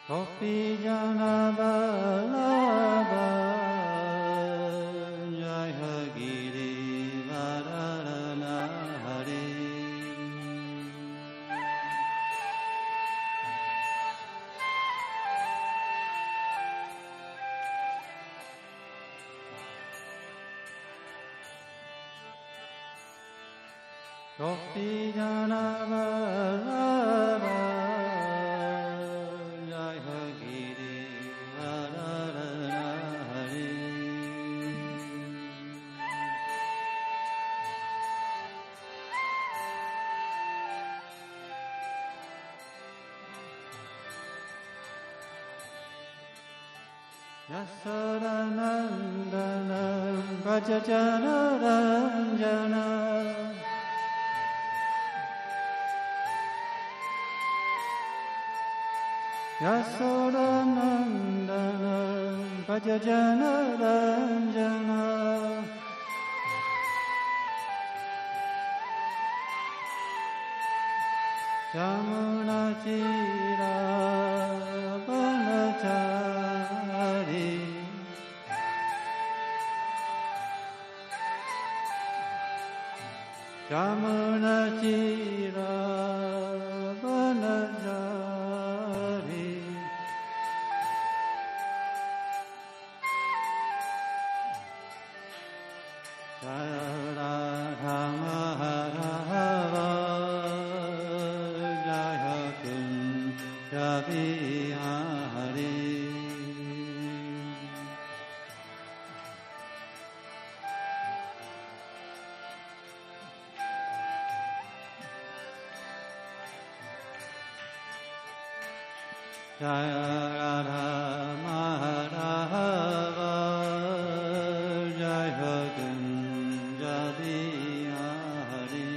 Gopi Jana Vallabha Jaya Giri Varadhana Hari Gopi Jana Vallabha Yasodanandana Bhajajana Ranjana Yasodanandana Bhajajana Ranjana Jamuna Chira Banachari Jamuna Chira Banachari Jaya Radha Madhava Jaya Kunja Vihari Jaya Radha Madhava Jaya Kunja Vihari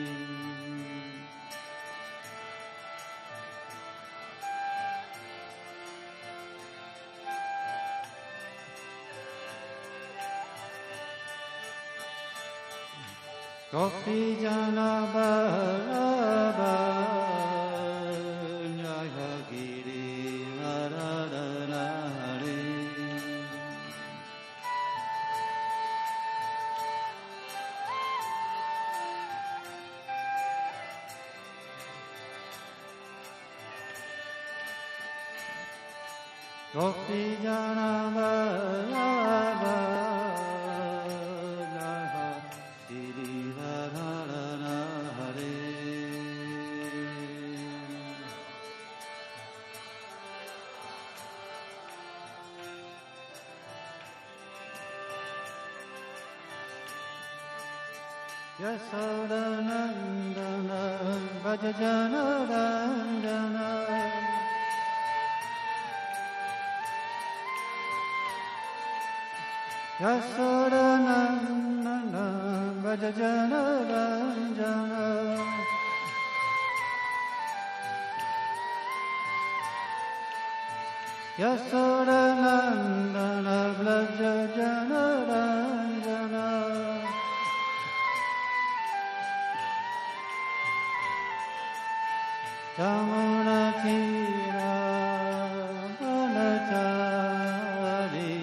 Gopi Jana Vallabha Jaya Giri Varadhana Hari Gopi Jana Vallabha Jaya Giri Varadhana Hari Yasodanandana Bhajajana Ranjana Yasodanandana Bhajajana Ranjana Yasodanandana Bhajajana Ranjana Jamuna Chira Banachari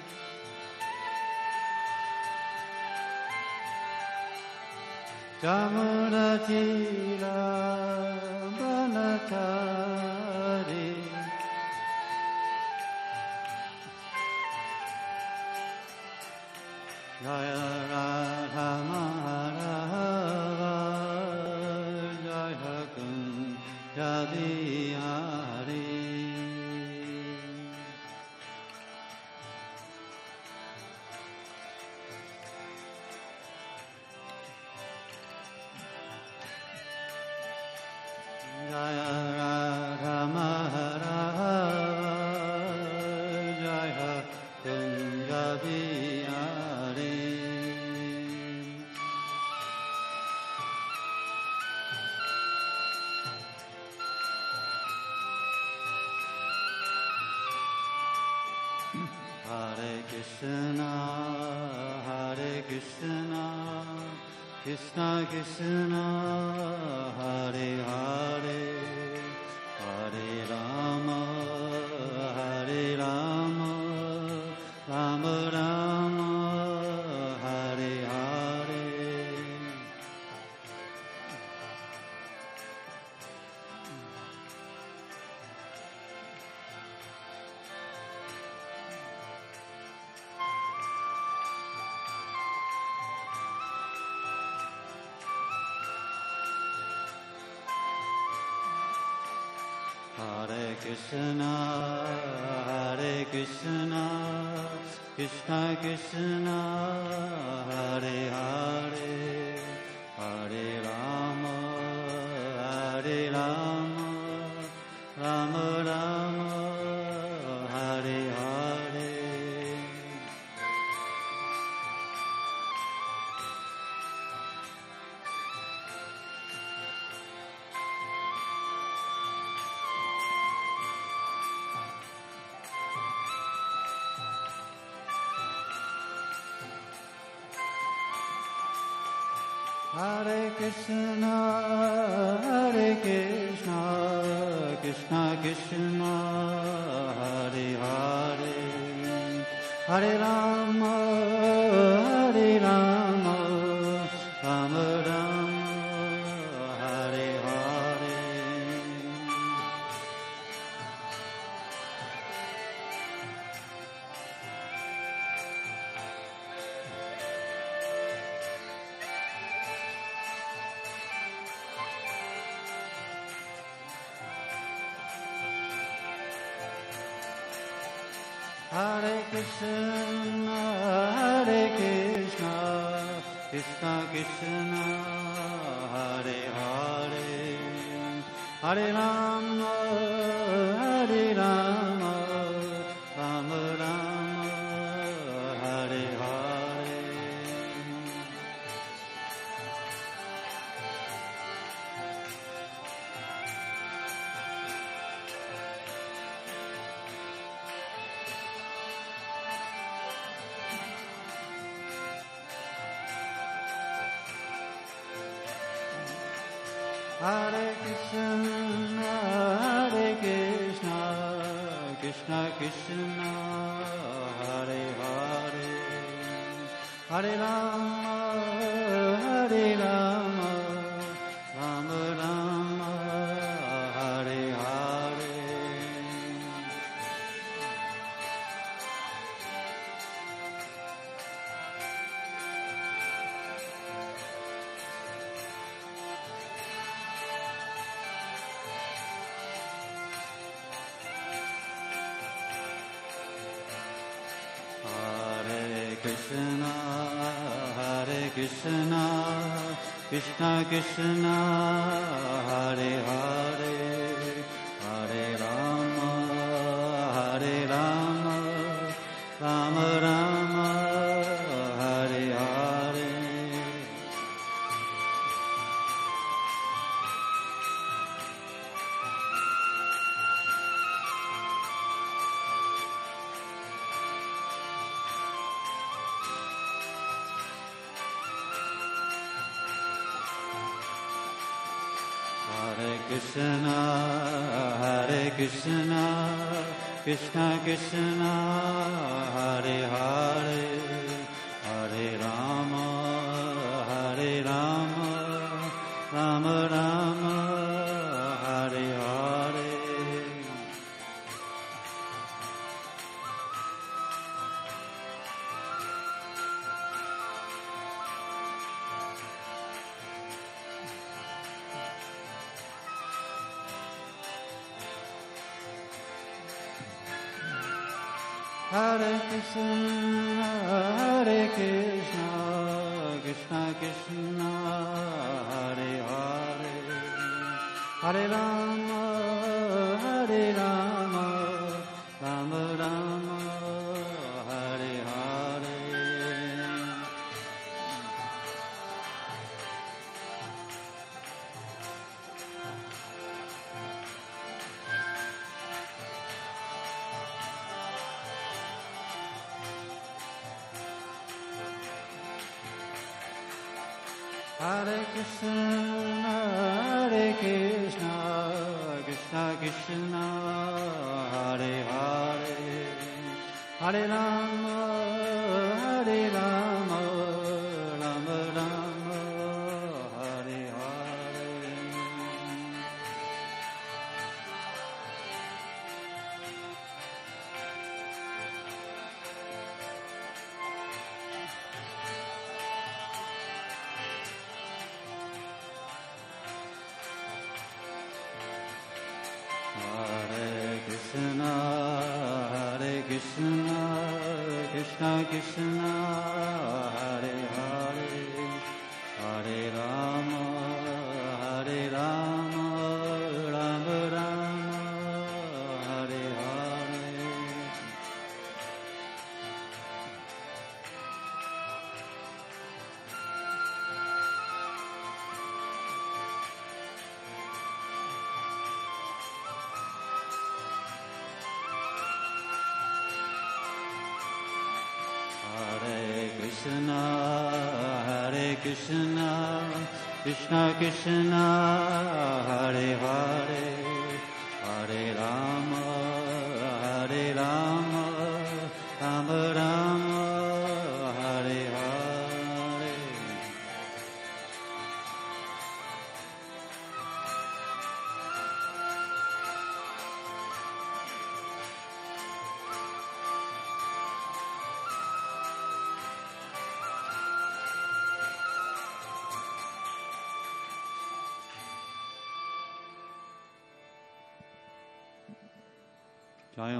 Jamuna Chira Banachari Jaya Radha Madhava Jaya Kunja Vihari Jaya Radha Madhava Jaya Kunja Vihari Hare Krishna Krishna Krishna Hare Hare Hare Rama Krishna, Hare Krishna, Krishna Krishna, Hare Hare, Hare Rama, Hare Rama, Rama Rama, Hare Hare. Hare Krishna, Hare Krishna, Krishna Krishna, Hare Hare, Hare Rama, Hare Rama, Rama Rama, Hare Hare. Hare Krishna, Hare Krishna, Krishna Krishna, Hare Hare, Hare Rama, Hare Rama, Rama Rama, Hare Hare. Hare Krishna, Hare Krishna, Krishna Krishna, Hare Hare, Hare Rama, Hare Rama, Rama Rama, Hare Hare. Krishna, Hare Krishna, Krishna Krishna, Hare Hare, Hare Rama, Hare Rama, Rama Rama, Hare Hare. Hare Krishna, Hare Krishna, Krishna Krishna, Hare Hare, Hare Rama, Hare Rama, Rama Rama, Hare Hare. Hare Krishna, Hare Krishna, Krishna Krishna, Hare Hare, Hare Rama, Hare Rama, Rama Rama, Hare Hare. Hare Krishna, Hare Krishna, Krishna Krishna, Hare Hare, Hare Rama, Hare Rama, Rama Rama, Hare Hare. Krishna, Hare Hare, Hare Rama, Hare Rama, Rama Rama, Hare Hare. Hare Krishna, Krishna Krishna, Hare Hare, Hare Rama, Hare Rama, Rama Rama, Hare Hare. Jai